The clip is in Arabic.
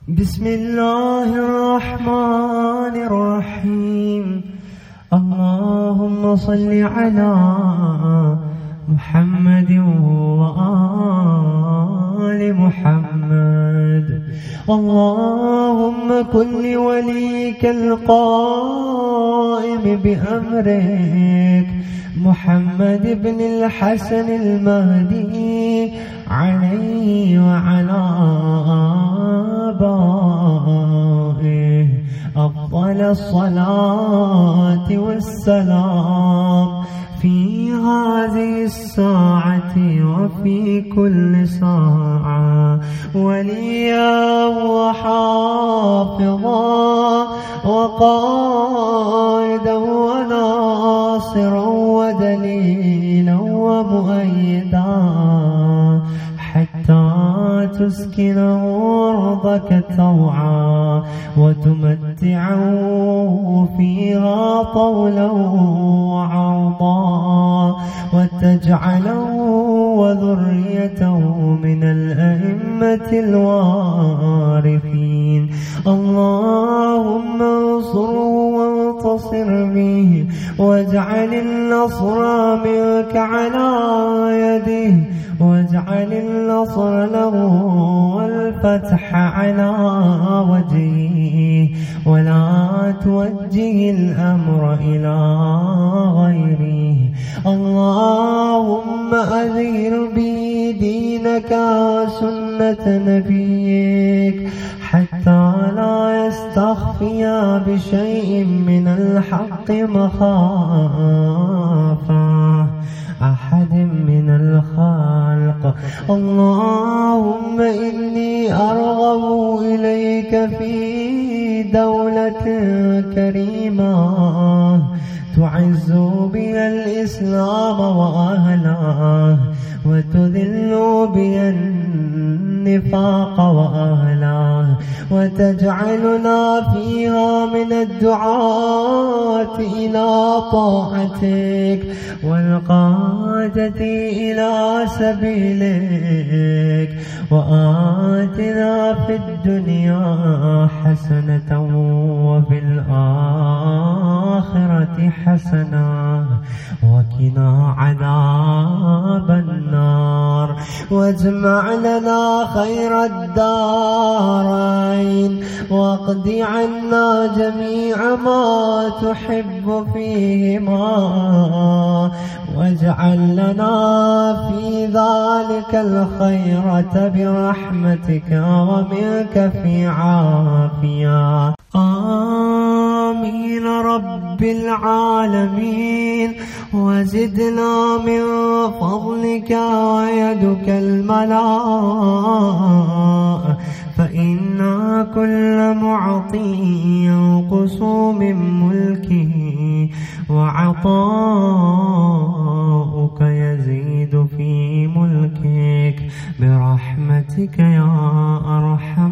بسم الله الرحمن الرحيم. اللهم صل على محمد وآل محمد. اللهم كن لوليك القائم بأمرك محمد بن الحسن المهدي عليه وعلى آبائه أفضل الصلاة والسلام في هذه الساعة وفي كل ساعة، وليا وحافظا وقائدا وناصرا ودليلا ومؤيدا، حتى تسكنه أرضك طوعا وتمتعه فيها طولا وعرضا، وتجعله وذريته من الأئمة الوارثين. اللهم انصره وانتصر به، واجعل النصر منك على يده، واجعل النصر له والفتح على وجهه، ولا توجه الأمر إلى غيره. اللهم أظهر به دينك وسنة نبيك حتى لا يستخفي بشيء من الحق مخافة أحد من الخلق. اللهم إني أرغب إليك في دولة كريمة تعز بها الإسلام وأهله، وتذل بها النفاق وأهله، وتجعلنا فيها من الدعاة إلى طاعتك والقادة إلى سبيلك. وآتنا في الدنيا حسنة وفي الآخرة حسنة وقنا عذاب النار، واجمع لنا خير الدارين، واقض عنا جميع ما تحب فيهما، واجعل لنا في ذلك الخيرة برحمتك ومنك في عافية. آمين رب العالمين. وزدنا من فضلك ويدك الملاء، فإنا كل معطي ينقص من ملكه، وعطاؤك يزيد في ملكك برحمتك يا أرحم